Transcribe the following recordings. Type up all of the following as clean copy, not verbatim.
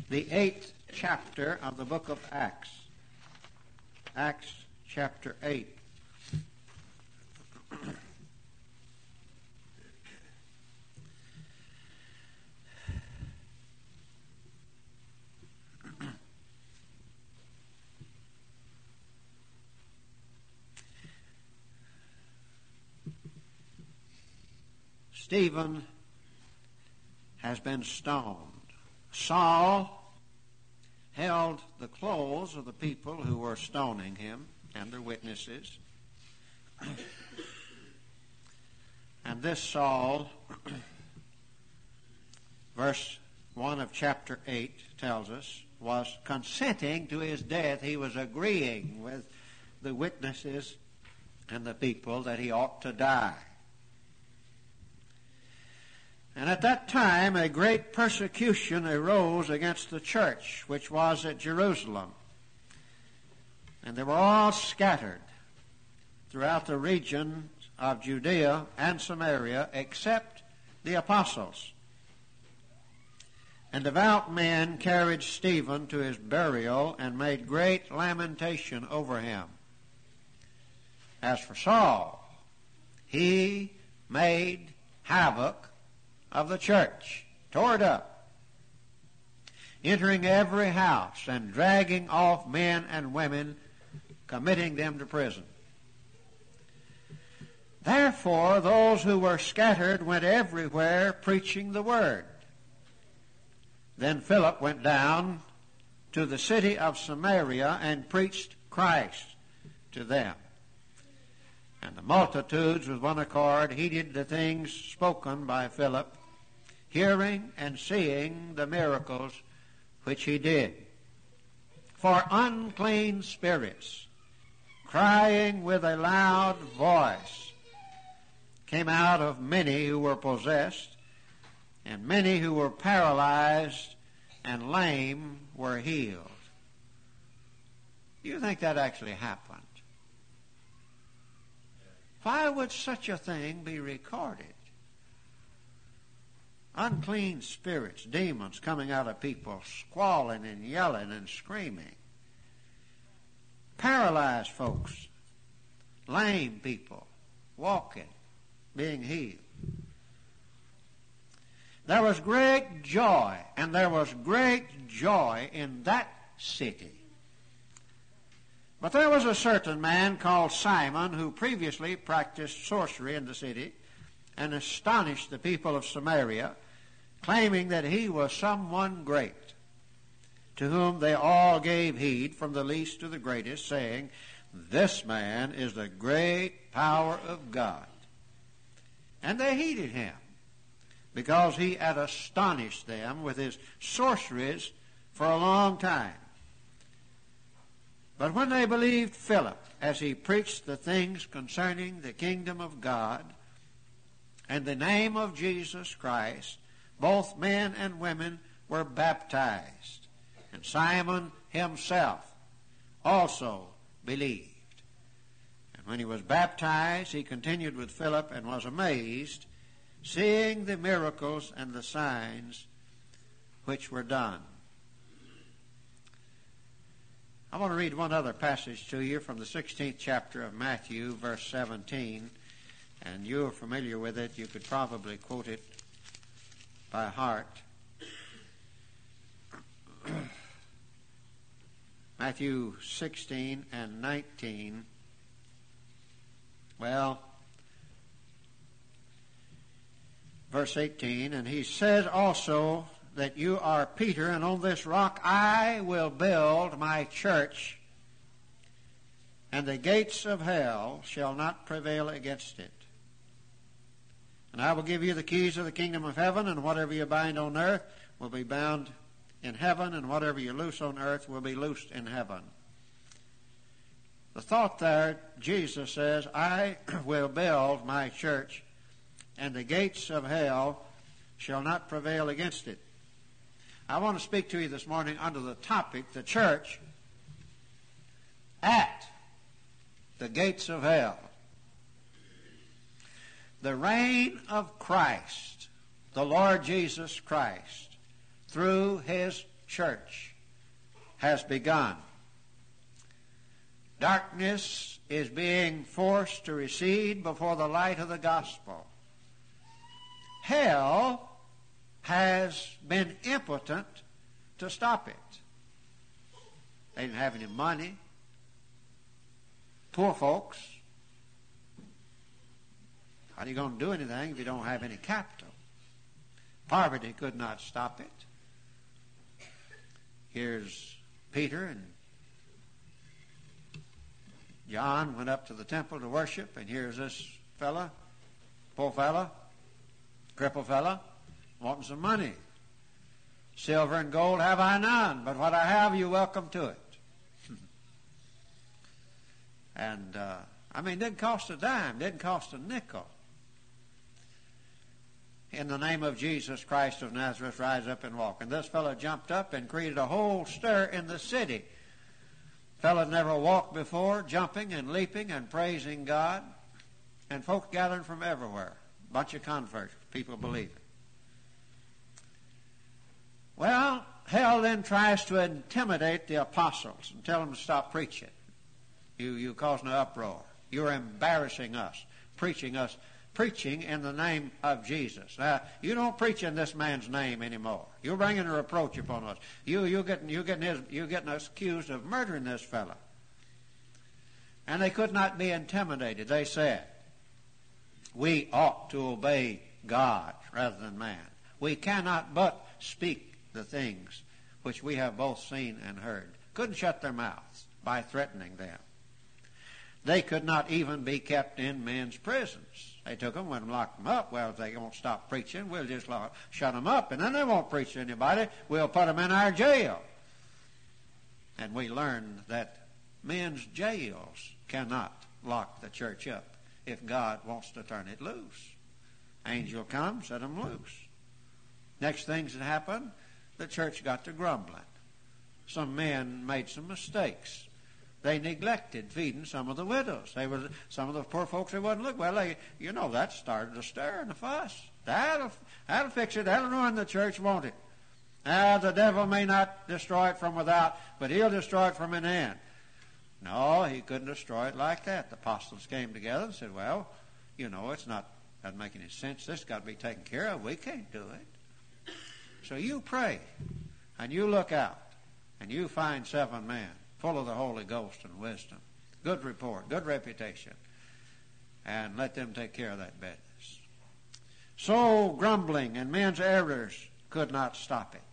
the 8th chapter of the book of Acts. Acts chapter 8. Stephen has been stoned. Saul held the clothes of the people who were stoning him and their witnesses. And this Saul, verse 1 of chapter 8 tells us, was consenting to his death. He was agreeing with the witnesses and the people that he ought to die. And at that time a great persecution arose against the church which was at Jerusalem. And they were all scattered throughout the region of Judea and Samaria except the apostles. And devout men carried Stephen to his burial and made great lamentation over him. As for Saul, he made havoc of the church, tore it up, entering every house and dragging off men and women, committing them to prison. Therefore, those who were scattered went everywhere preaching the word. Then Philip went down to the city of Samaria and preached Christ to them. And the multitudes with one accord heeded the things spoken by Philip, hearing and seeing the miracles which he did. For unclean spirits, crying with a loud voice, came out of many who were possessed, and many who were paralyzed and lame were healed. Do you think that actually happened? Why would such a thing be recorded? Unclean spirits, demons coming out of people, squalling and yelling and screaming. Paralyzed folks, lame people, walking, being healed. There was great joy, and there was great joy in that city. But there was a certain man called Simon who previously practiced sorcery in the city and astonished the people of Samaria, claiming that he was someone great, to whom they all gave heed from the least to the greatest, saying, "This man is the great power of God." And they heeded him, because he had astonished them with his sorceries for a long time. But when they believed Philip as he preached the things concerning the kingdom of God and the name of Jesus Christ, both men and women were baptized, and Simon himself also believed. And when he was baptized, he continued with Philip and was amazed, seeing the miracles and the signs which were done. I want to read one other passage to you from the 16th chapter of Matthew, verse 17, and you're familiar with it. You could probably quote it by heart. Matthew 16 and 19. Well, verse 18, and he says also that you are Peter, and on this rock I will build my church, and the gates of hell shall not prevail against it. And I will give you the keys of the kingdom of heaven, and whatever you bind on earth will be bound in heaven, and whatever you loose on earth will be loosed in heaven. The thought there, Jesus says, I will build my church, and the gates of hell shall not prevail against it. I want to speak to you this morning under the topic, the church at the gates of hell. The reign of Christ, the Lord Jesus Christ, through His church has begun. Darkness is being forced to recede before the light of the gospel. Hell has been impotent to stop it. They didn't have any money. Poor folks. How are you going to do anything if you don't have any capital? Poverty could not stop it. Here's Peter and John went up to the temple to worship, and here's this fella, poor fella, crippled fella, wanting some money. Silver and gold have I none, but what I have you welcome to it. And, it didn't cost a dime, didn't cost a nickel. In the name of Jesus Christ of Nazareth, rise up and walk. And this fellow jumped up and created a whole stir in the city. Fellow had never walked before, jumping and leaping and praising God. And folks gathering from everywhere. Bunch of converts, people believing. Well, hell then tries to intimidate the apostles and tell them to stop preaching. You causing an uproar. You're embarrassing us, preaching in the name of Jesus. Now, you don't preach in this man's name anymore. You're bringing a reproach upon us. You're getting us accused of murdering this fellow. And they could not be intimidated. They said, we ought to obey God rather than man. We cannot but speak the things which we have both seen and heard. Couldn't shut their mouths by threatening them. They could not even be kept in men's prisons. They took them, went and locked them up. Well, if they won't stop preaching, we'll just shut them up, and then they won't preach to anybody. We'll put them in our jail. And we learned that men's jails cannot lock the church up if God wants to turn it loose. Angel comes, set them loose. Next things that happened, the church got to grumbling. Some men made some mistakes. They neglected feeding some of the widows. Some of the poor folks, they wouldn't look. Well, that started a stir and a fuss. That'll fix it. That'll ruin the church, won't it? The devil may not destroy it from without, but he'll destroy it from within. No, he couldn't destroy it like that. The apostles came together and said, well, doesn't make any sense. This has got to be taken care of. We can't do it. So you pray, and you look out, and you find 7 men full of the Holy Ghost and wisdom, good report, good reputation, and let them take care of that business. So grumbling and men's errors could not stop it.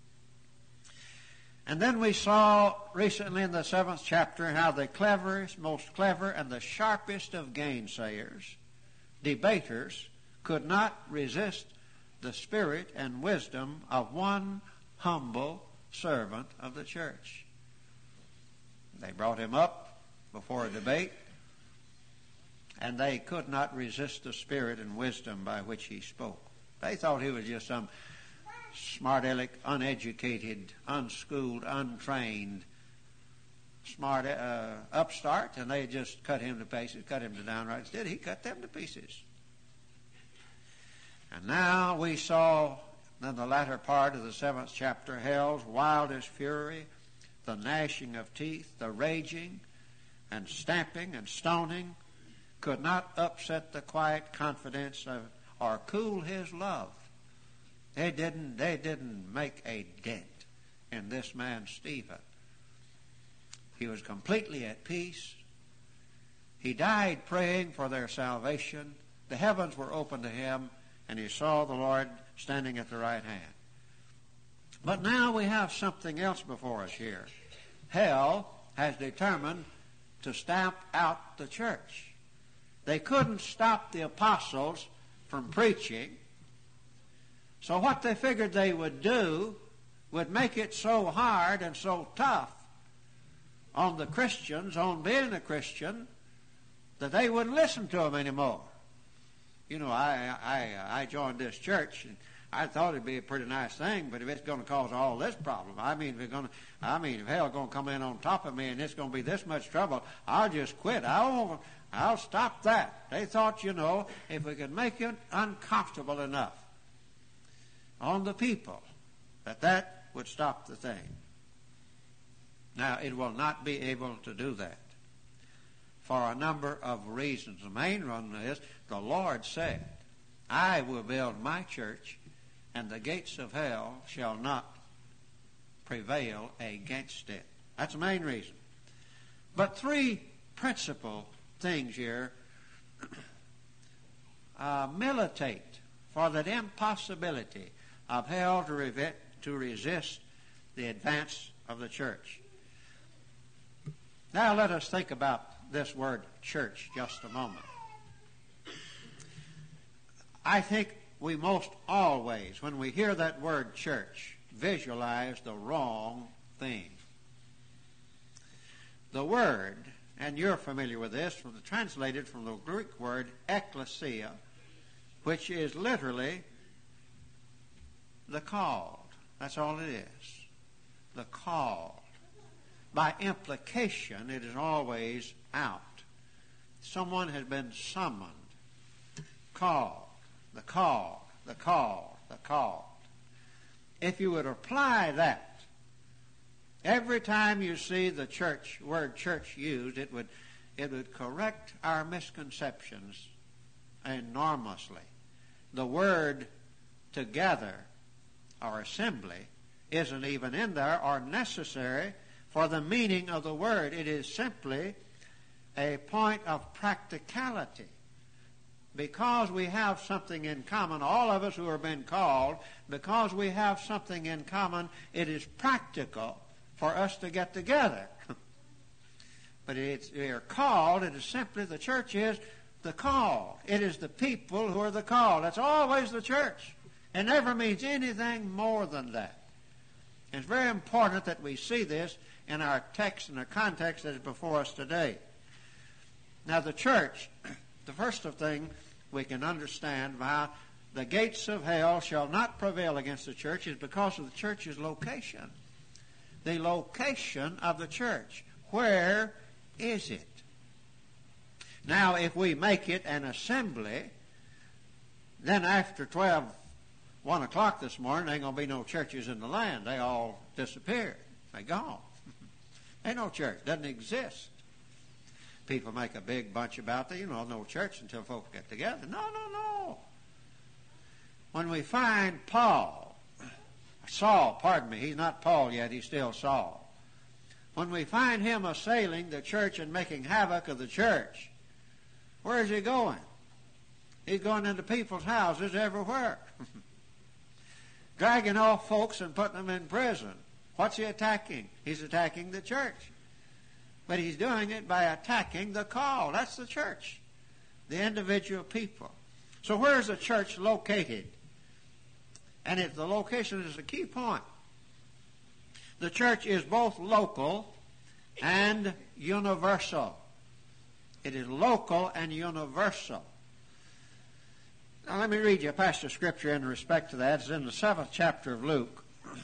And then we saw recently in the 7th chapter how the cleverest, most clever, and the sharpest of gainsayers, debaters, could not resist the spirit and wisdom of one humble servant of the church. They brought him up before a debate, and they could not resist the spirit and wisdom by which he spoke. They thought he was just some smart-aleck, uneducated, unschooled, untrained, smart upstart, and they just cut him to pieces, cut him to downright. Instead, he cut them to pieces. And now we saw in the latter part of the 7th chapter hell's wildest fury, the gnashing of teeth, the raging and stamping and stoning could not upset the quiet confidence of or cool his love. They didn't make a dent in this man Stephen. He was completely at peace. He died praying for their salvation. The heavens were open to him, and he saw the Lord standing at the right hand. But now we have something else before us here. Hell has determined to stamp out the church. They couldn't stop the apostles from preaching. So what they figured they would do would make it so hard and so tough on the Christians, on being a Christian, that they wouldn't listen to them anymore. I joined this church, and I thought it'd be a pretty nice thing, but if it's going to cause all this problem, if hell's going to come in on top of me and it's going to be this much trouble, I'll just quit. I'll stop that. They thought, if we could make it uncomfortable enough on the people, that would stop the thing. Now, it will not be able to do that for a number of reasons. The main one is the Lord said, I will build my church, and the gates of hell shall not prevail against it. That's the main reason. But three principal things here militate for that impossibility of hell to resist the advance of the church. Now let us think about this word church just a moment. I think we most always, when we hear that word church, visualize the wrong thing. The word, and you're familiar with this, translated from the Greek word ekklesia, which is literally the called. That's all it is. The called. By implication, it is always out. Someone has been summoned, called, the called, the called, the called. If you would apply that, every time you see the word church used, it would correct our misconceptions enormously. The word together or assembly isn't even in there or necessary for the meaning of the word. It is simply a point of practicality. Because we have something in common, all of us who have been called, because we have something in common, it is practical for us to get together. But we are called. It is simply, the church is the called. It is the people who are the called. That's always the church. It never means anything more than that. And it's very important that we see this in our text and the context that is before us today. Now the church, the first of things we can understand how the gates of hell shall not prevail against the church is because of the church's location. The location of the church. Where is it? Now, if we make it an assembly, then after 1 o'clock this morning, there ain't going to be no churches in the land. They all disappeared. They're gone. Ain't no church. Doesn't exist. People make a big bunch about that. No church until folks get together. No. When we find Saul, he's not Paul yet, he's still Saul. When we find him assailing the church and making havoc of the church, where is he going? He's going into people's houses everywhere. Dragging off folks and putting them in prison. What's he attacking? He's attacking the church. But he's doing it by attacking the call. That's the church. The individual people. So where is the church located? And the location is the key point. The church is both local and universal. It is local and universal. Now let me read you a passage of Scripture in respect to that. It's in the 7th chapter of Luke.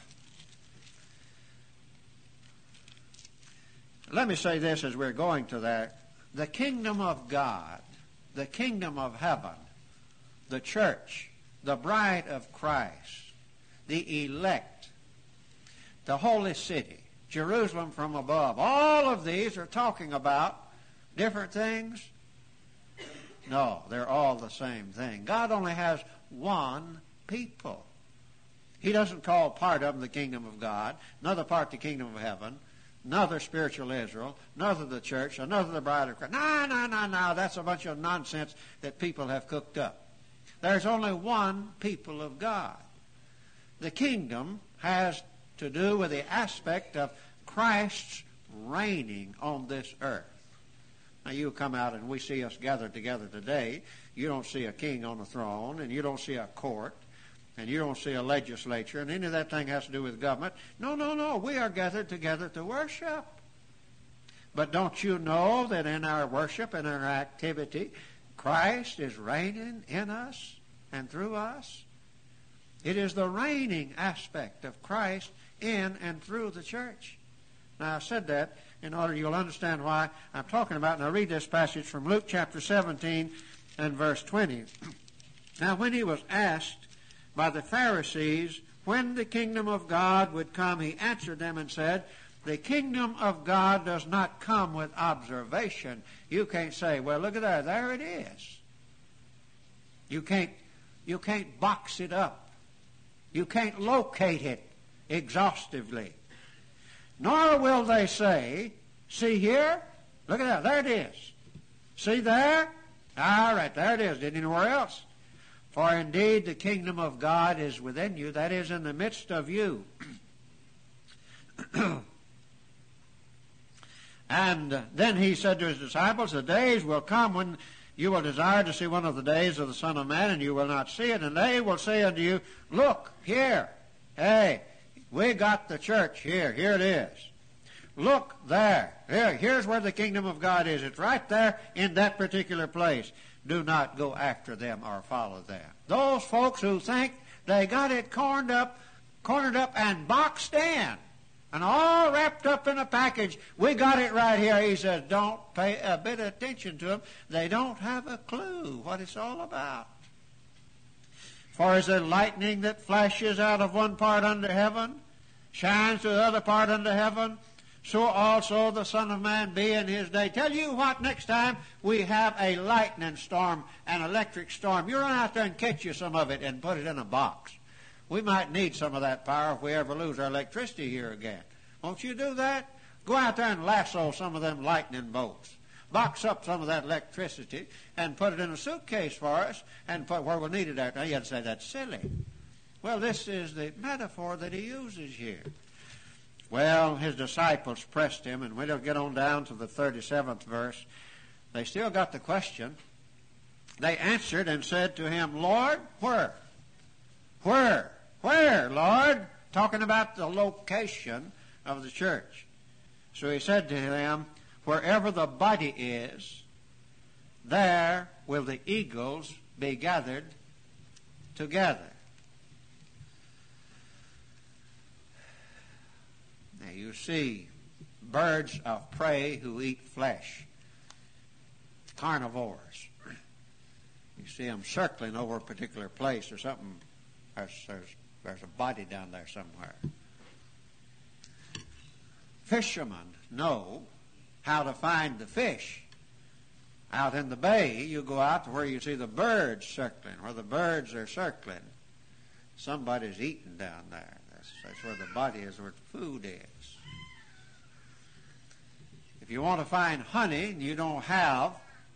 Let me say this as we're going to that. The kingdom of God, the kingdom of heaven, the church, the bride of Christ, the elect, the holy city, Jerusalem from above, all of these are talking about different things? No, they're all the same thing. God only has one people. He doesn't call part of them the kingdom of God, another part the kingdom of heaven, another spiritual Israel, another the church, another the bride of Christ. No. That's a bunch of nonsense that people have cooked up. There's only one people of God. The kingdom has to do with the aspect of Christ's reigning on this earth. Now you come out and we see us gathered together today. You don't see a king on the throne, and you don't see a court, and you don't see a legislature, and any of that thing has to do with government. No. We are gathered together to worship. But don't you know that in our worship and our activity, Christ is reigning in us and through us? It is the reigning aspect of Christ in and through the church. Now I said that in order you'll understand why I'm talking about. And I read this passage from Luke chapter 17 and verse 20. Now when he was asked by the Pharisees when the kingdom of God would come, he answered them and said, the kingdom of God does not come with observation. You can't say, well, look at that, there it is. You can't box it up. You can't locate it exhaustively. Nor will they say, see here, look at that, there it is. See there? All right, there it is. Anywhere else? For indeed the kingdom of God is within you, that is, in the midst of you. And then he said to his disciples, the days will come when you will desire to see one of the days of the Son of Man, and you will not see it. And they will say unto you, look, here. Hey, we got the church here. Here it is. Look there. Here's where the kingdom of God is. It's right there in that particular place. Do not go after them or follow them. Those folks who think they got it cornered up and boxed in, and all wrapped up in a package. We got it right here. He says, don't pay a bit of attention to them. They don't have a clue what it's all about. For as the lightning that flashes out of one part under heaven, shines to the other part under heaven, so also the Son of Man be in his day. Tell you what, next time we have a lightning storm, an electric storm, you run out there and catch you some of it and put it in a box. We might need some of that power if we ever lose our electricity here again. Won't you do that? Go out there and lasso some of them lightning bolts. Box up some of that electricity and put it in a suitcase for us and put where we'll need it at. Now you'd say that's silly. Well, this is the metaphor that he uses here. Well, his disciples pressed him, and we'll get on down to the 37th verse. They still got the question. They answered and said to him, Lord, where? Where? Where, Lord? Talking about the location of the church. So he said to them, wherever the body is, there will the eagles be gathered together. Now you see birds of prey who eat flesh, carnivores. You see them circling over a particular place or something. There's a body down there somewhere. Fishermen know how to find the fish. Out in the bay, you go out to where you see the birds circling. Where the birds are circling, somebody's eating down there. That's where the body is, where the food is. If you want to find honey and you don't have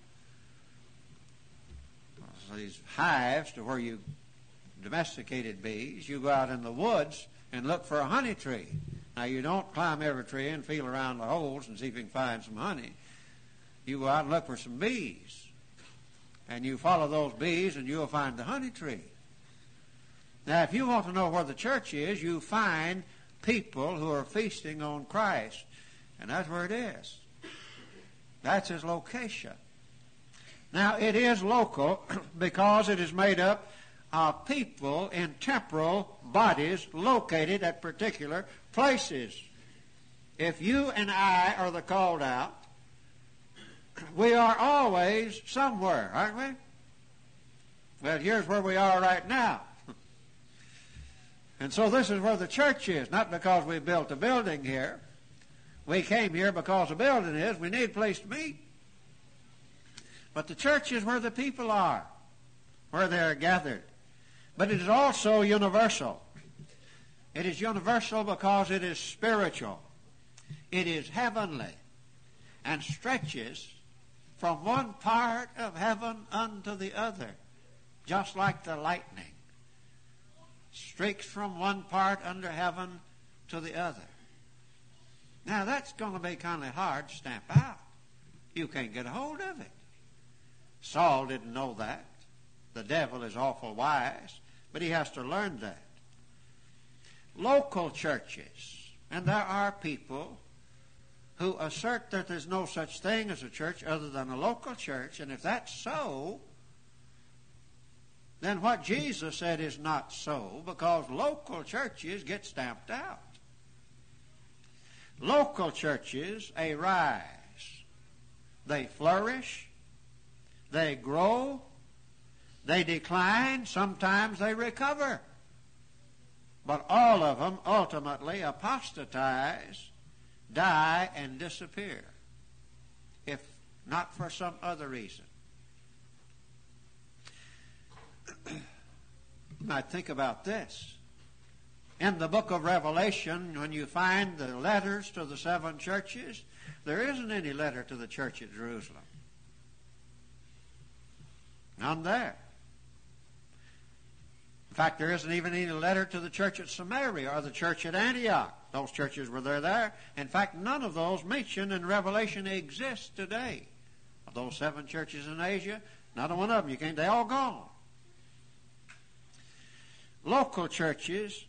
these hives to where you domesticated bees, you go out in the woods and look for a honey tree. Now, you don't climb every tree and feel around the holes and see if you can find some honey. You go out and look for some bees. And you follow those bees and you'll find the honey tree. Now, if you want to know where the church is, you find people who are feasting on Christ. And that's where it is. That's his location. Now, it is local because it is made up of people in temporal bodies located at particular places. If you and I are the called out, we are always somewhere, aren't we? Well, here's where we are right now. And so this is where the church is, not because we built a building here. We came here because the building is. We need a place to meet. But the church is where the people are, where they are gathered. But it is also universal. It is universal because it is spiritual. It is heavenly and stretches from one part of heaven unto the other, just like the lightning streaks from one part under heaven to the other. Now, that's going to be kind of hard to stamp out. You can't get a hold of it. Saul didn't know that. The devil is awful wise, but he has to learn that. Local churches, and there are people who assert that there's no such thing as a church other than a local church, and if that's so, then what Jesus said is not so, because local churches get stamped out. Local churches arise. They flourish. They grow. They decline. Sometimes they recover. but all of them ultimately apostatize, die, and disappear, if not for some other reason. You might think about this. In the book of Revelation, when you find the letters to the 7 churches, there isn't any letter to the church at Jerusalem. None there. In fact, there isn't even any letter to the church at Samaria or the church at Antioch. Those churches were there. In fact, none of those mentioned in Revelation exist today. Of those 7 churches in Asia, not a one of them. They all gone. Local churches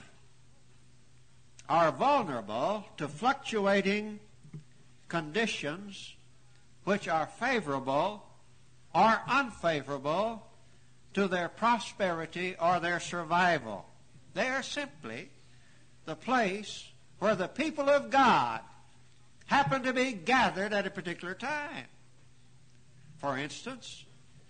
are vulnerable to fluctuating conditions which are favorable or unfavorable to their prosperity or their survival. They are simply the place where the people of God happen to be gathered at a particular time. For instance,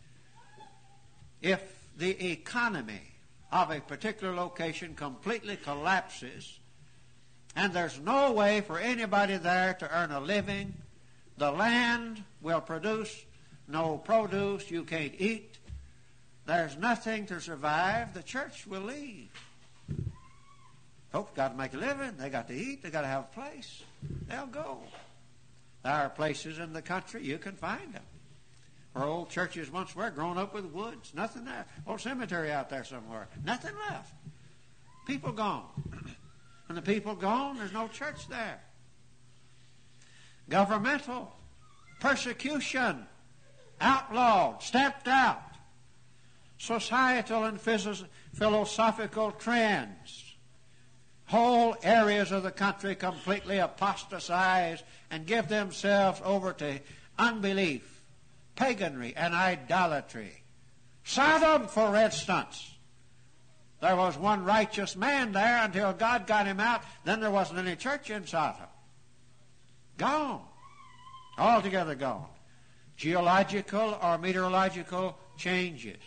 if the economy of a particular location completely collapses and there's no way for anybody there to earn a living, the land will produce no produce, you can't eat, there's nothing to survive, the church will leave. Folks got to make a living, they got to eat, they got to have a place, they'll go. There are places in the country you can find them where old churches once were, grown up with woods, nothing there. Old cemetery out there somewhere, nothing left. People gone. When the people gone, there's no church there. Governmental persecution, outlawed, stamped out. Societal and philosophical trends. Whole areas of the country completely apostatize and give themselves over to unbelief, paganry, and idolatry. Sodom, for instance. There was one righteous man there until God got him out. Then there wasn't any church in Sodom. Gone. Altogether gone. Geological or meteorological changes.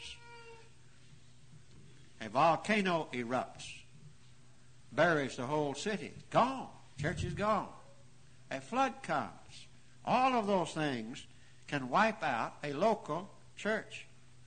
A volcano erupts. Buries the whole city. Gone. Church is gone. A flood comes. All of those things can wipe out a local church.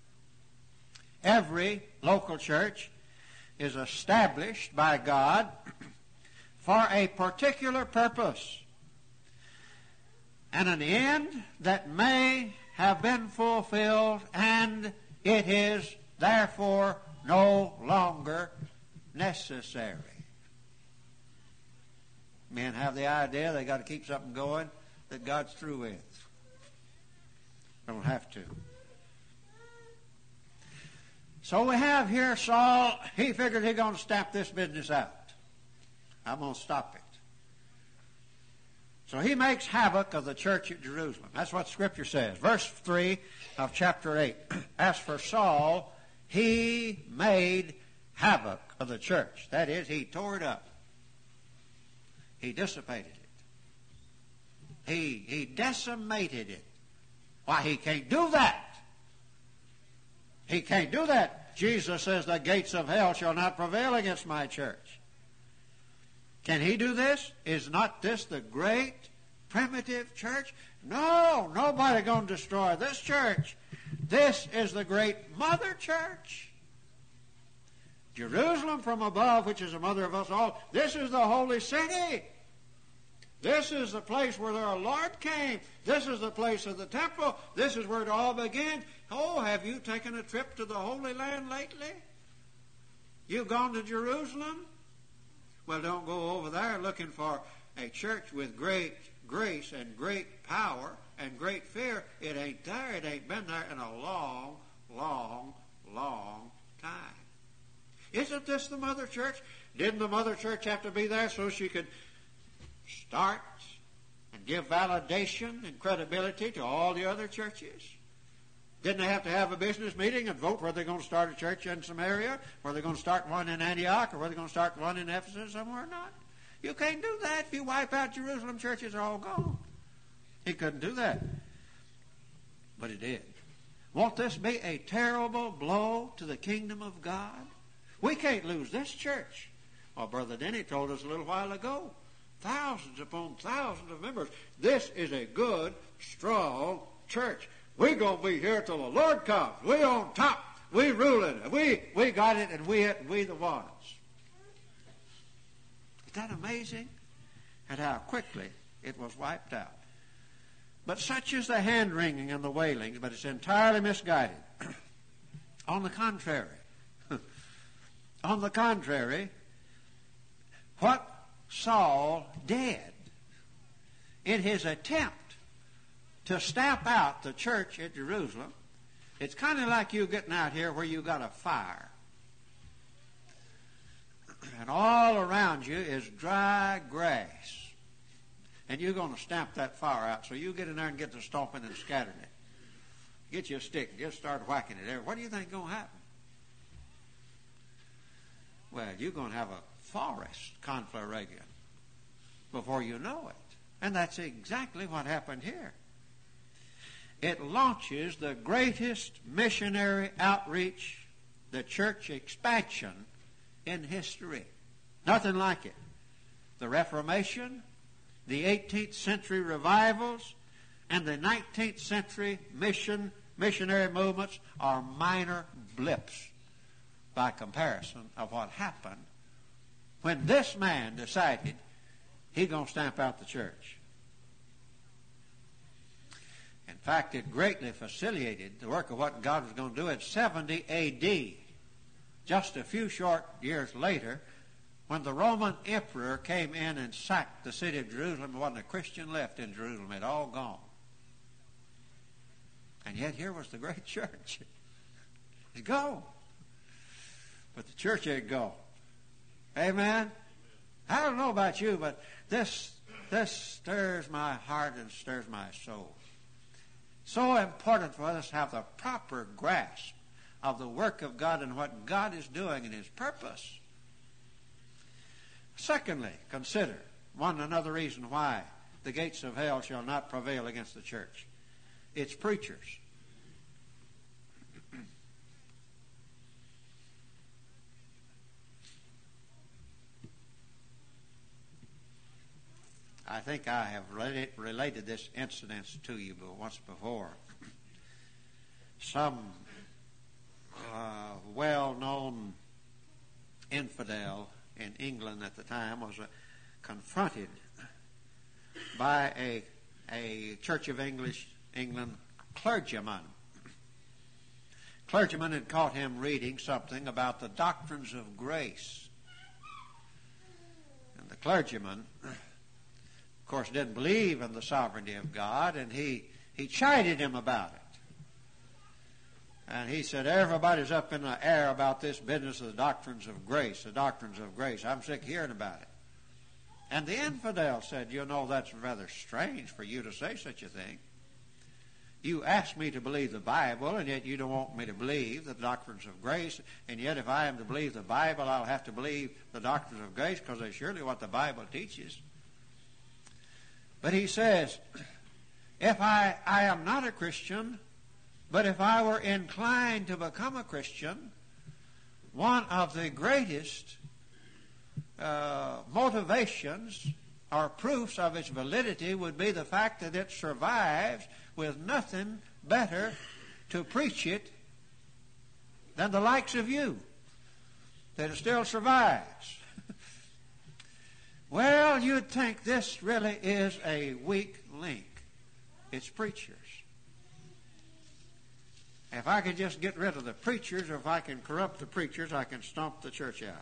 Every local church is established by God for a particular purpose and an end that may have been fulfilled, and it is therefore no longer necessary. Men have the idea they got to keep something going that God's through with. Don't have to. So we have here Saul. He figured he's going to stamp this business out. I'm going to stop it. So he makes havoc of the church at Jerusalem. That's what Scripture says. Verse 3 of chapter 8. As for Saul, he made havoc of the church. That is, he tore it up. He dissipated it. He decimated it. Why, he can't do that. He can't do that. Jesus says the gates of hell shall not prevail against my church. Can he do this? Is not this the great primitive church? No, nobody going to destroy this church. This is the great mother church. Jerusalem from above, which is the mother of us all. This is the holy city. This is the place where our Lord came. This is the place of the temple. This is where it all began. Oh, have you taken a trip to the Holy Land lately? You've gone to Jerusalem? Well, don't go over there looking for a church with great grace and great power and great fear. It ain't there. It ain't been there in a long, long, long time. Isn't this the mother church? Didn't the mother church have to be there so she could start and give validation and credibility to all the other churches? Didn't they have to have a business meeting and vote whether they're going to start a church in Samaria, or they're going to start one in Antioch, or whether they're going to start one in Ephesus somewhere or not? You can't do that. If you wipe out Jerusalem, churches are all gone. He couldn't do that. But he did. Won't this be a terrible blow to the kingdom of God? We can't lose this church. Well, Brother Denny told us a little while ago, thousands upon thousands of members. This is a good, strong church. We're going to be here till the Lord comes. We're on top. We ruling it. We got it, and we the ones. Is that amazing? And how quickly it was wiped out. But such is the hand-wringing and the wailing, but it's entirely misguided. On the contrary, what Saul did in his attempt to stamp out the church at Jerusalem, it's kind of like you getting out here where you got a fire. And all around you is dry grass. And you're going to stamp that fire out. So you get in there and get to stomping and scattering it. Get you a stick and just start whacking it there. What do you think is going to happen? Well, you're going to have a forest conflagration before you know it. And that's exactly what happened here. It launches the greatest missionary outreach, the church expansion in history. Nothing like it. The Reformation, the 18th century revivals, and the 19th century missionary movements are minor blips by comparison of what happened when this man decided he's going to stamp out the church. In fact, it greatly facilitated the work of what God was going to do in 70 A.D., just a few short years later, when the Roman emperor came in and sacked the city of Jerusalem. There wasn't a Christian left in Jerusalem. It all gone. And yet here was the great church. It go. But the church ain't go. Amen? I don't know about you, but this stirs my heart and stirs my soul. So important for us to have the proper grasp of the work of God and what God is doing in His purpose. Secondly, consider another reason why the gates of hell shall not prevail against the church. Its preachers. I think I have related this incident to you once before. Some well-known infidel in England at the time was confronted by a Church of England clergyman. Clergyman had caught him reading something about the doctrines of grace. And the clergyman, of course, didn't believe in the sovereignty of God, and he chided him about it. And he said, everybody's up in the air about this business of the doctrines of grace, the doctrines of grace. I'm sick of hearing about it. And the infidel said, you know, that's rather strange for you to say such a thing. You asked me to believe the Bible, and yet you don't want me to believe the doctrines of grace. And yet if I am to believe the Bible, I'll have to believe the doctrines of grace because that's surely what the Bible teaches. But he says, if I am not a Christian, but if I were inclined to become a Christian, one of the greatest motivations or proofs of its validity would be the fact that it survives with nothing better to preach it than the likes of you, that it still survives. Well, you'd think this really is a weak link. It's preachers. If I could just get rid of the preachers, or if I can corrupt the preachers, I can stomp the church out.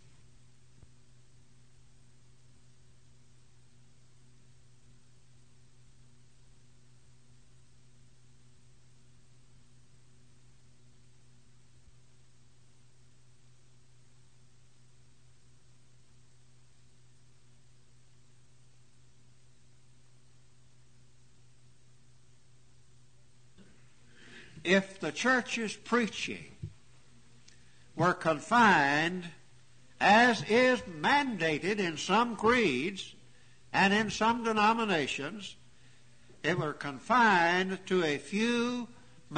If the church's preaching were confined, as is mandated in some creeds and in some denominations, it were confined to a few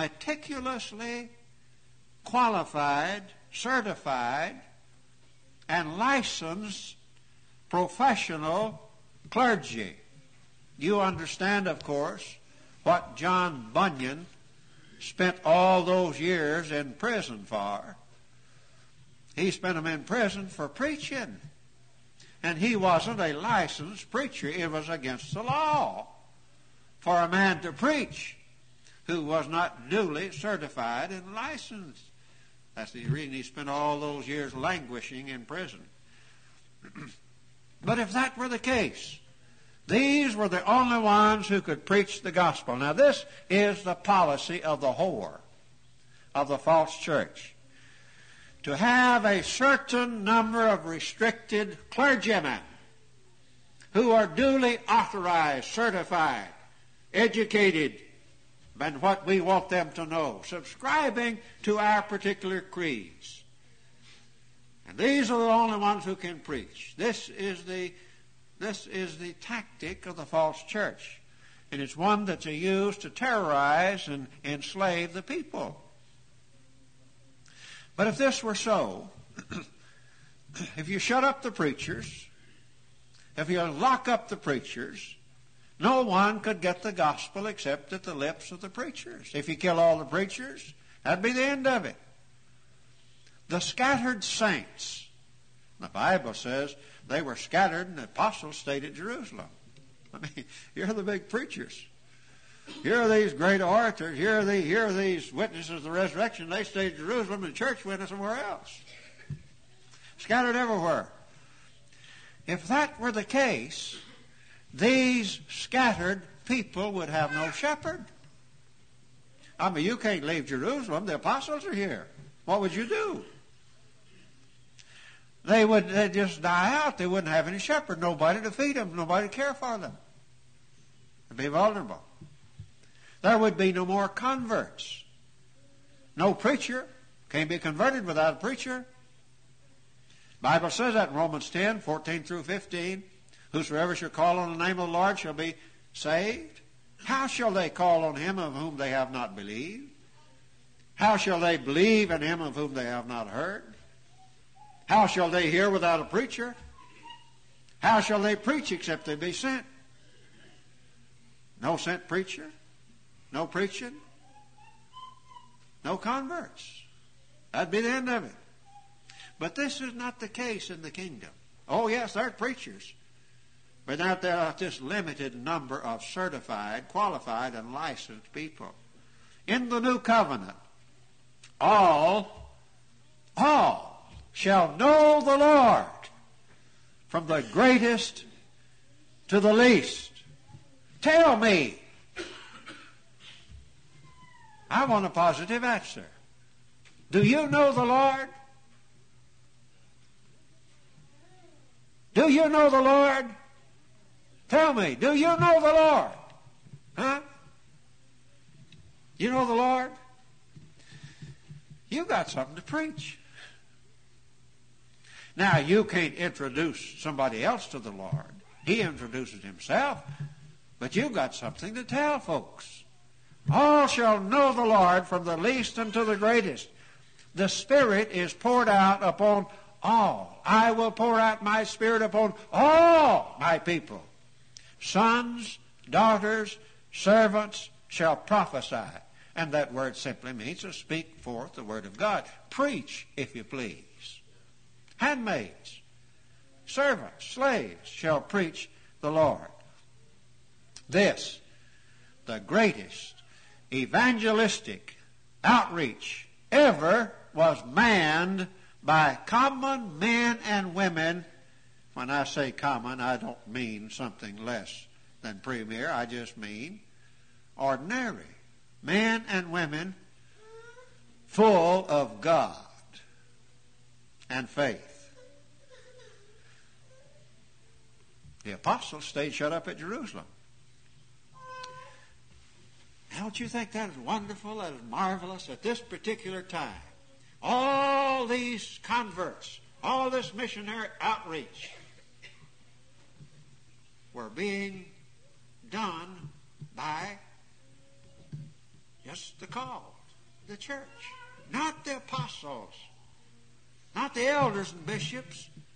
meticulously qualified, certified, and licensed professional clergy. You understand, of course, what John Bunyan spent all those years in prison for. He spent them in prison for preaching. And he wasn't a licensed preacher. It was against the law for a man to preach who was not duly certified and licensed. That's the reason he spent all those years languishing in prison. But if that were the case, these were the only ones who could preach the gospel. Now this is the policy of the whore, of the false church. To have a certain number of restricted clergymen who are duly authorized, certified, educated, and what we want them to know, subscribing to our particular creeds. And these are the only ones who can preach. This is the tactic of the false church. And it's one that's used to terrorize and enslave the people. But if this were so, if you shut up the preachers, if you lock up the preachers, no one could get the gospel except at the lips of the preachers. If you kill all the preachers, that'd be the end of it. The scattered saints, the Bible says they were scattered and the apostles stayed at Jerusalem. I mean, you're the big preachers. Here are these great orators. Here are these witnesses of the resurrection. They stayed at Jerusalem and the church went somewhere else. Scattered everywhere. If that were the case, these scattered people would have no shepherd. I mean, you can't leave Jerusalem. The apostles are here. What would you do? They'd just die out. They wouldn't have any shepherd. Nobody to feed them. Nobody to care for them. They'd be vulnerable. There would be no more converts. No preacher. Can't be converted without a preacher. The Bible says that in Romans 10, 14 through 15. Whosoever shall call on the name of the Lord shall be saved. How shall they call on him of whom they have not believed? How shall they believe in him of whom they have not heard? How shall they hear without a preacher? How shall they preach except they be sent? No sent preacher, no preaching, no converts. That'd be the end of it. But this is not the case in the kingdom. Oh yes, there are preachers. But there are this limited number of certified, qualified, and licensed people. In the new covenant, all shall know the Lord, from the greatest to the least. Tell me. I want a positive answer. Do you know the Lord? Do you know the Lord? Tell me, do you know the Lord? Huh? You know the Lord? You got something to preach. Now, you can't introduce somebody else to the Lord. He introduces himself. But you've got something to tell folks. All shall know the Lord, from the least unto the greatest. The Spirit is poured out upon all. I will pour out my Spirit upon all my people. Sons, daughters, servants shall prophesy. And that word simply means to speak forth the word of God. Preach, if you please. Handmaids, servants, slaves shall preach the Lord. This, the greatest evangelistic outreach ever, was manned by common men and women. When I say common, I don't mean something less than premier. I just mean ordinary men and women full of God and faith. The apostles stayed shut up at Jerusalem. Don't you think that is wonderful, that is marvelous at this particular time? All these converts, all this missionary outreach were being done by just the called, the church. Not the apostles, not the elders and bishops,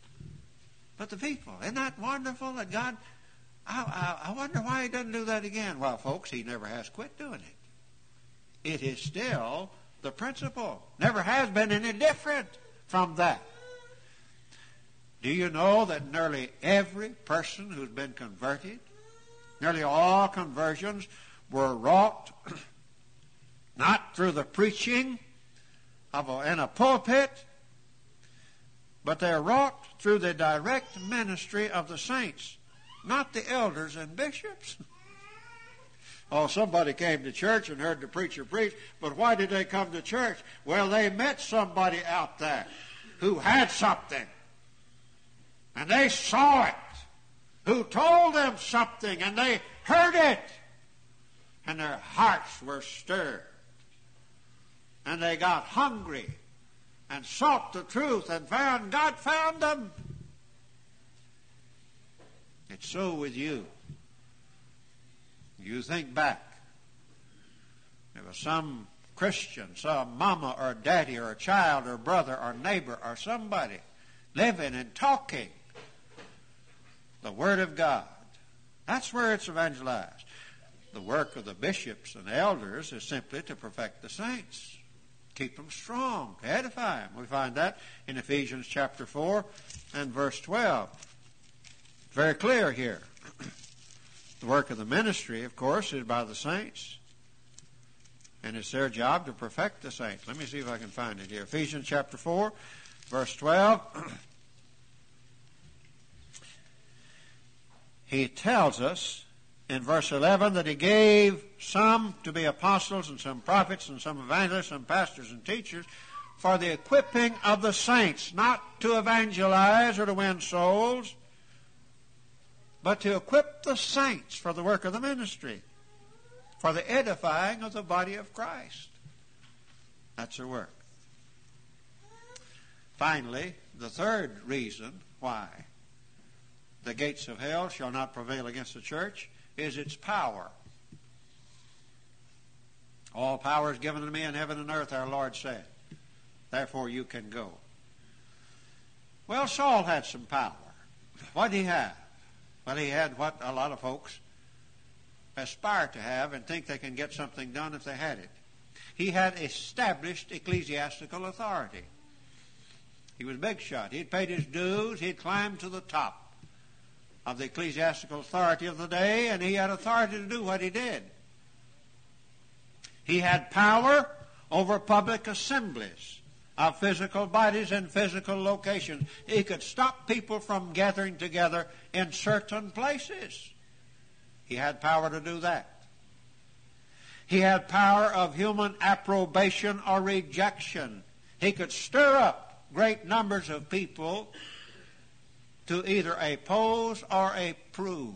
but the people. Isn't that wonderful that God, I wonder why he doesn't do that again. Well, folks, he never has quit doing it. It is still the principle. Never has been any different from that. Do you know that nearly every person who's been converted, nearly all conversions were wrought not through the preaching in a pulpit, but they're wrought through the direct ministry of the saints, not the elders and bishops. Oh, somebody came to church and heard the preacher preach, but why did they come to church? Well, they met somebody out there who had something, and they saw it, who told them something, and they heard it, and their hearts were stirred, and they got hungry and sought the truth and found God found them. It's so with you. You think back. There was some Christian, some mama or daddy or a child or brother or neighbor or somebody living and talking the Word of God. That's where it's evangelized. The work of the bishops and elders is simply to perfect the saints, keep them strong, to edify them. We find that in Ephesians chapter 4 and verse 12. It's very clear here. The work of the ministry, of course, is by the saints. And it's their job to perfect the saints. Let me see if I can find it here. Ephesians chapter 4, verse 12. He tells us in verse 11 that he gave some to be apostles and some prophets and some evangelists and pastors and teachers for the equipping of the saints, not to evangelize or to win souls, but to equip the saints for the work of the ministry, for the edifying of the body of Christ. That's their work. Finally, the third reason why the gates of hell shall not prevail against the church is its power. All power is given to me in heaven and earth, our Lord said. Therefore you can go. Well, Saul had some power. What did he have? Well, he had what a lot of folks aspire to have and think they can get something done if they had it. He had established ecclesiastical authority. He was a big shot. He'd paid his dues. He'd climbed to the top of the ecclesiastical authority of the day, and he had authority to do what he did. He had power over public assemblies of physical bodies in physical locations. He could stop people from gathering together in certain places. He had power to do that. He had power of human approbation or rejection. He could stir up great numbers of people to either oppose or approve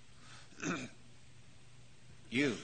you.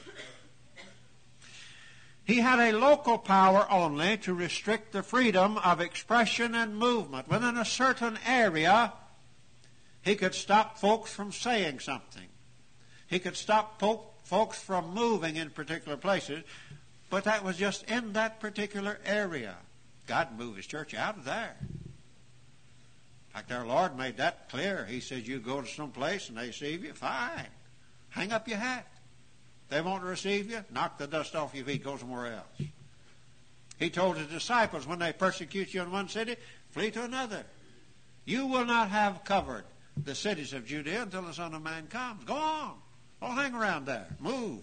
He had a local power only to restrict the freedom of expression and movement. Within a certain area, he could stop folks from saying something. He could stop folks from moving in particular places, but that was just in that particular area. God moved his church out of there. In fact, our Lord made that clear. He said, you go to some place and they receive you, fine. Hang up your hat. They won't receive you, knock the dust off your feet, go somewhere else. He told his disciples, when they persecute you in one city, flee to another. You will not have covered the cities of Judea until the Son of Man comes. Go on. Don't hang around there. Move.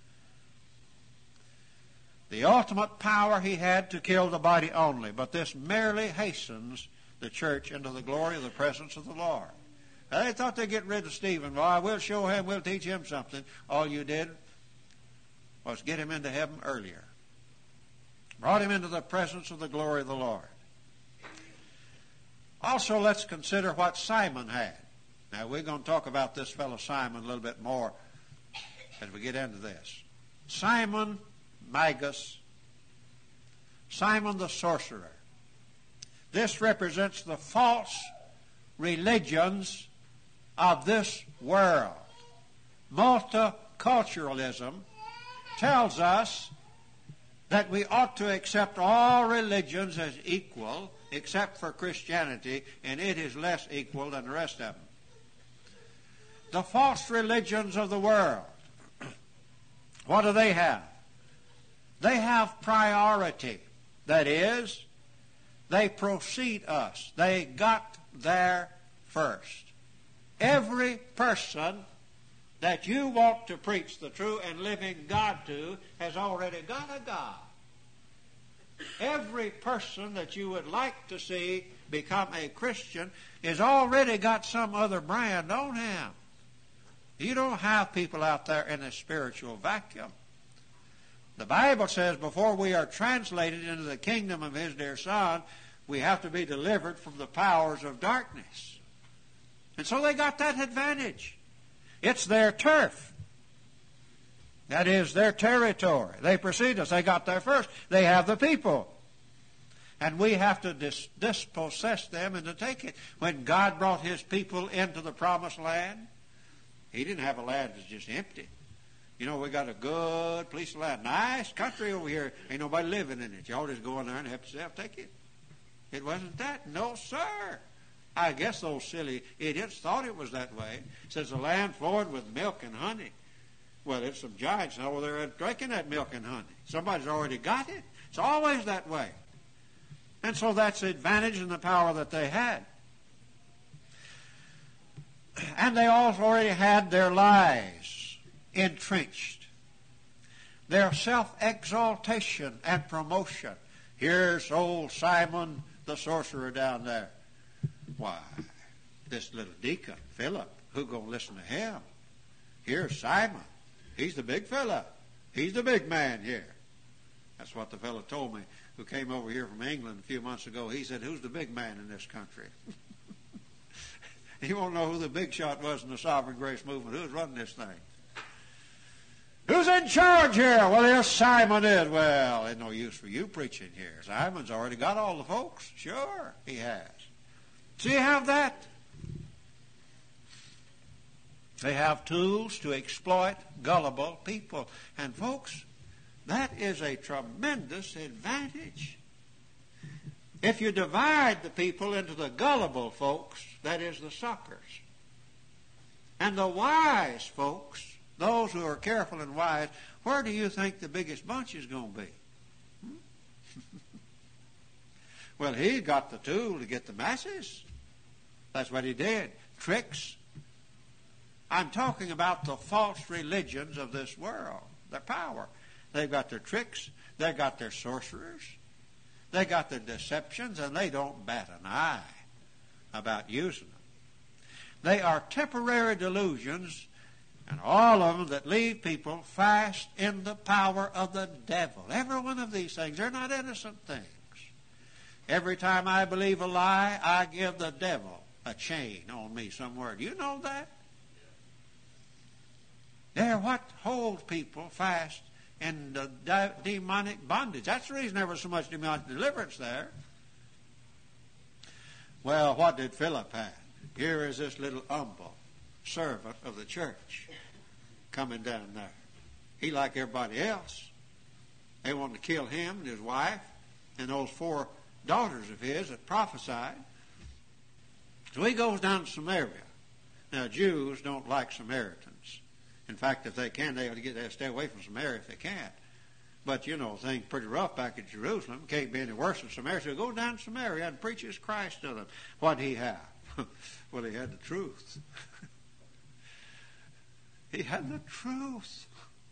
The ultimate power he had to kill the body only, but this merely hastens the church into the glory of the presence of the Lord. Now, they thought they'd get rid of Stephen. Well, we'll show him, we'll teach him something. All you did was get him into heaven earlier. Brought him into the presence of the glory of the Lord. Also, let's consider what Simon had. Now, we're going to talk about this fellow Simon a little bit more as we get into this. Simon Magus, Simon the sorcerer. This represents the false religions of this world. Multiculturalism tells us that we ought to accept all religions as equal except for Christianity, and it is less equal than the rest of them. The false religions of the world, what do they have? They have priority. That is, they precede us. They got there first. Every person that you want to preach the true and living God to has already got a God. Every person that you would like to see become a Christian has already got some other brand on him. You don't have people out there in a spiritual vacuum. The Bible says before we are translated into the kingdom of His dear Son, we have to be delivered from the powers of darkness. And so they got that advantage. It's their turf. That is their territory. They precede us. They got there first. They have the people. And we have to dispossess them and to take it. When God brought His people into the promised land, He didn't have a land that's just empty. You know, we got a good piece of land. Nice country over here. Ain't nobody living in it. Y'all just go in there and help yourself take it. It wasn't that. No, sir. I guess those silly idiots thought it was that way. It says the land flowed with milk and honey. Well, there's some giants over there drinking that milk and honey. Somebody's already got it. It's always that way. And so that's the advantage and the power that they had. And they also already had their lies entrenched. Their self-exaltation and promotion. Here's old Simon the sorcerer down there. Why, this little deacon, Philip, who going to listen to him? Here's Simon. He's the big fella. He's the big man here. That's what the fellow told me who came over here from England a few months ago. He said, who's the big man in this country? He won't know who the big shot was in the Sovereign Grace Movement. Who's running this thing? Who's in charge here? Well, there's Simon is. Well, there's no use for you preaching here. Simon's already got all the folks. Sure, he has. So you have that. They have tools to exploit gullible people. And folks, that is a tremendous advantage. If you divide the people into the gullible folks, that is the suckers, and the wise folks, those who are careful and wise, where do you think the biggest bunch is going to be? Well, he got the tool to get the masses. That's what he did. Tricks. I'm talking about the false religions of this world. Their power. They've got their tricks. They've got their sorcerers. They got their deceptions, and they don't bat an eye about using them. They are temporary delusions, and all of them that leave people fast in the power of the devil. Every one of these things, they're not innocent things. Every time I believe a lie, I give the devil a chain on me somewhere. Do you know that? They're what holds people fast in the demonic bondage. That's the reason there was so much demonic deliverance there. Well, what did Philip have? Here is this little humble servant of the church coming down there. He, like everybody else, they wanted to kill him and his wife and those 4 daughters of his that prophesied. So he goes down to Samaria. Now, Jews don't like Samaritans. In fact, if they can, they'll stay away from Samaria if they can't. But, you know, things pretty rough back in Jerusalem. Can't be any worse than Samaria. So go down to Samaria and preach His Christ to them. What did he have? Well, he had the truth. He had the truth.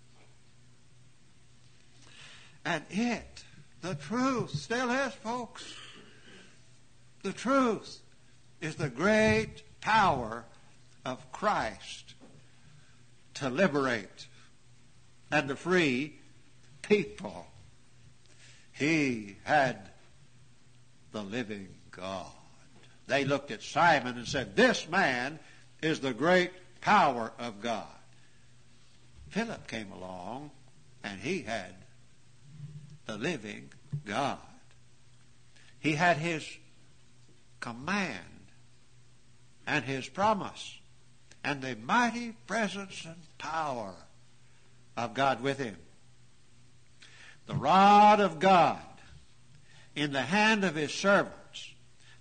And the truth, still is, folks. The truth is the great power of Christ to liberate and to free people. He had the living God. They looked at Simon and said, this man is the great power of God. Philip came along and he had the living God. He had His command and His promise and the mighty presence and power of God with him. The rod of God in the hand of His servants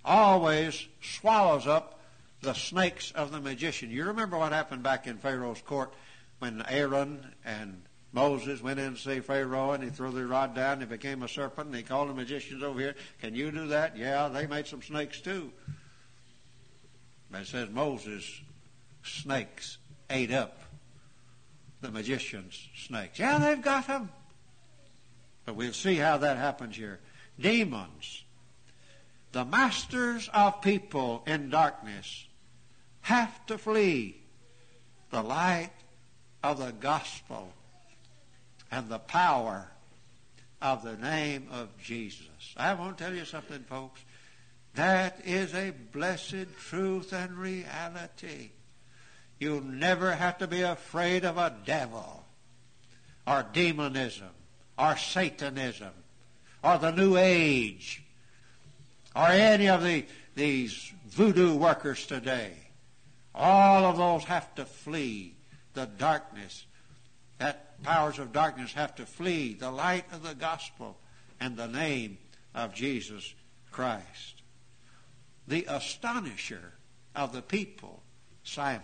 always swallows up the snakes of the magician. You remember what happened back in Pharaoh's court when Aaron and Moses went in to see Pharaoh, and he threw the rod down and it became a serpent, and he called the magicians over here. Can you do that? Yeah, they made some snakes too. But it says Moses' snakes ate up the magician's snakes. Yeah, they've got them. But we'll see how that happens here. Demons, the masters of people in darkness, have to flee the light of the gospel and the power of the name of Jesus. I want to tell you something, folks. That is a blessed truth and reality. You'll never have to be afraid of a devil or demonism or Satanism or the New Age or any of these voodoo workers today. All of those have to flee the darkness. That powers of darkness have to flee the light of the gospel and the name of Jesus Christ. The astonisher of the people, Simon,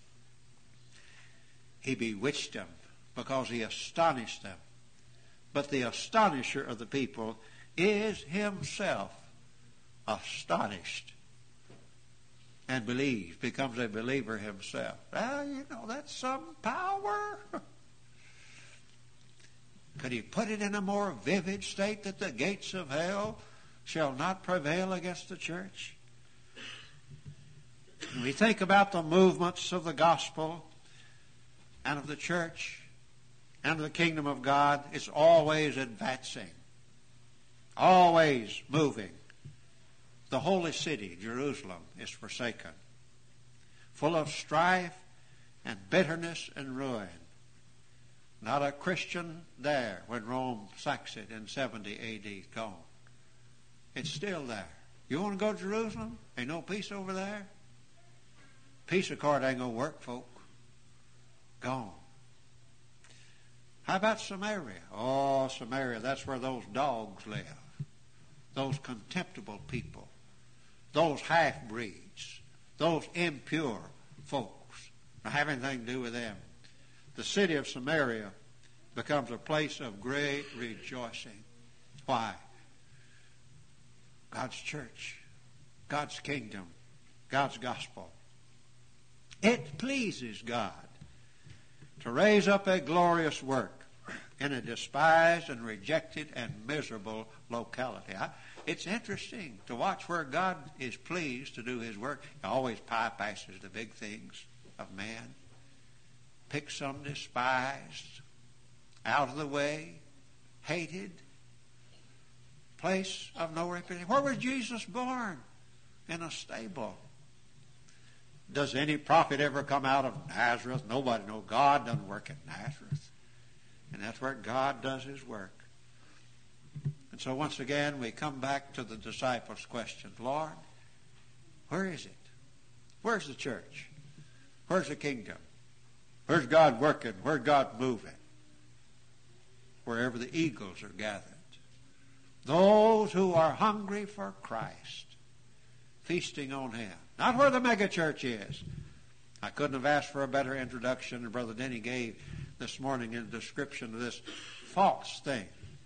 he bewitched them because he astonished them. But the astonisher of the people is himself astonished and believes, becomes a believer himself. Well, you know, that's some power. Could he put it in a more vivid state that the gates of hell shall not prevail against the church? When we think about the movements of the gospel and of the church and of the kingdom of God, it's always advancing, always moving. The holy city, Jerusalem, is forsaken, full of strife and bitterness and ruin. Not a Christian there when Rome sacks it in 70 A.D. Gone. It's still there. You want to go to Jerusalem? Ain't no peace over there. Peace accord ain't going to work, folk. Gone. How about Samaria? Oh, Samaria, that's where those dogs live. Those contemptible people. Those half-breeds. Those impure folks. Don't have anything to do with them. The city of Samaria becomes a place of great rejoicing. Why? God's church, God's kingdom, God's gospel. It pleases God to raise up a glorious work in a despised and rejected and miserable locality. It's interesting to watch where God is pleased to do his work. He always bypasses the big things of man. Pick some despised, out of the way, hated, place of no reputation. Where was Jesus born? In a stable. Does any prophet ever come out of Nazareth? Nobody knows. God doesn't work at Nazareth. And that's where God does his work. And so once again, we come back to the disciples' question. Lord, where is it? Where's the church? Where's the kingdom? Where's God working? Where's God moving? Wherever the eagles are gathered. Those who are hungry for Christ, feasting on him. Not where the megachurch is. I couldn't have asked for a better introduction than Brother Denny gave this morning in the description of this false thing.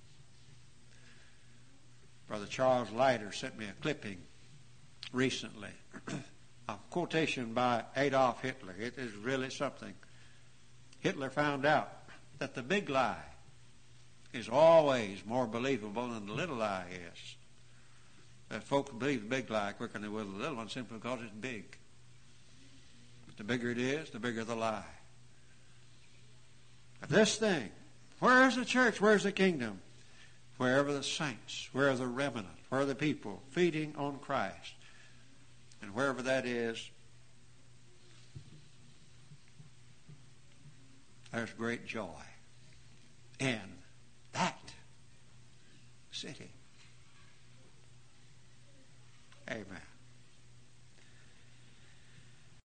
Brother Charles Leiter sent me a clipping recently. A quotation by Adolf Hitler. It is really something. Hitler found out that the big lie is always more believable than the little lie is. That folk believe the big lie quicker than they will the little one simply because it's big. But the bigger it is, the bigger the lie. This thing, where is the church? Where's the kingdom? Wherever the saints, where the remnant, where the people feeding on Christ. And wherever that is, there's great joy in that city. Amen.